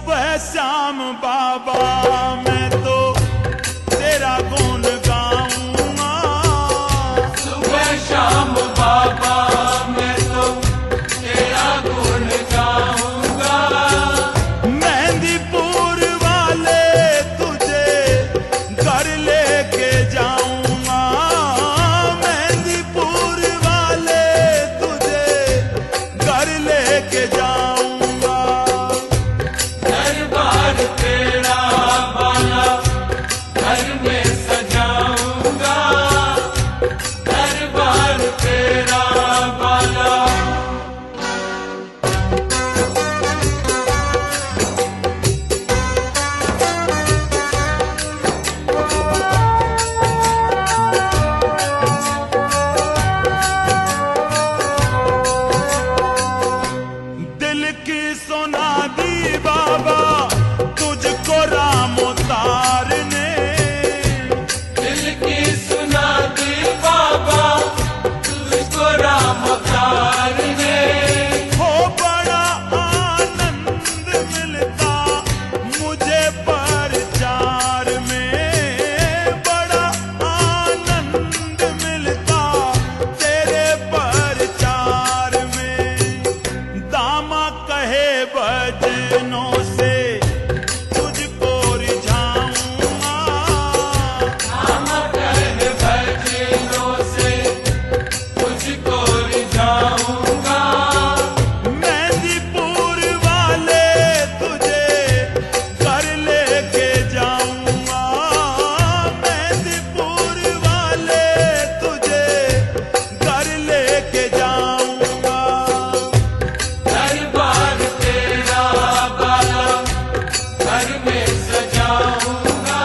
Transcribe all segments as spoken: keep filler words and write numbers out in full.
सुबह शाम बाबा मैं तो तेरा गुण गाऊंगा। सुबह शाम बाबा मैं तो तेरा गुण गाऊंगा। मेहंदीपुर वाले तुझे घर लेके जाऊंगा। मेहंदीपुर वाले तुझे घर लेके जाऊंगा। दरबार तेरा बाला घर में सजाऊंगा। दरबार तेरा बाला दिल की सुना दी बाबा तुझको राम उतार ने। दिल की सुना दी बाबा तुझको राम अवतार ने। हो बड़ा आनंद मिलता मुझे परचार में। बड़ा आनंद मिलता तेरे परचार में। दामा कहे भजनों से तुझको रिझाऊंगा। हम कहे भजनों से तुझको रिझाऊंगा। मेहंदीपुर वाले तुझे घर लेके जाऊंगा। मेहंदीपुर वाले तुझे घर लेके जाऊंगा। दरबार तेरा बाला घर में सजाऊंगा।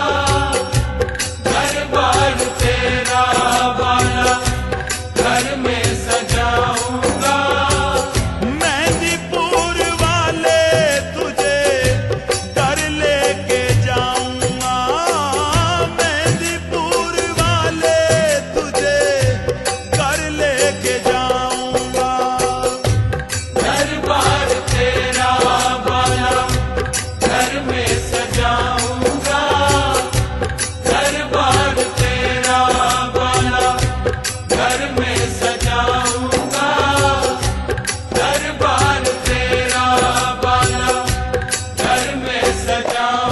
दरबार तेरा बाला घर में सजाऊंगा। मेहंदीपुर वाले तुझे घर लेके जाऊंगा। मेहंदीपुर वाले तुझे घर लेके जाऊंगा। दरबार तेरा बाला घर में सजाऊंगा। दरबार तेरा बाला घर में सजाऊंगा। दरबार तेरा बाला घर में सजाऊंगा।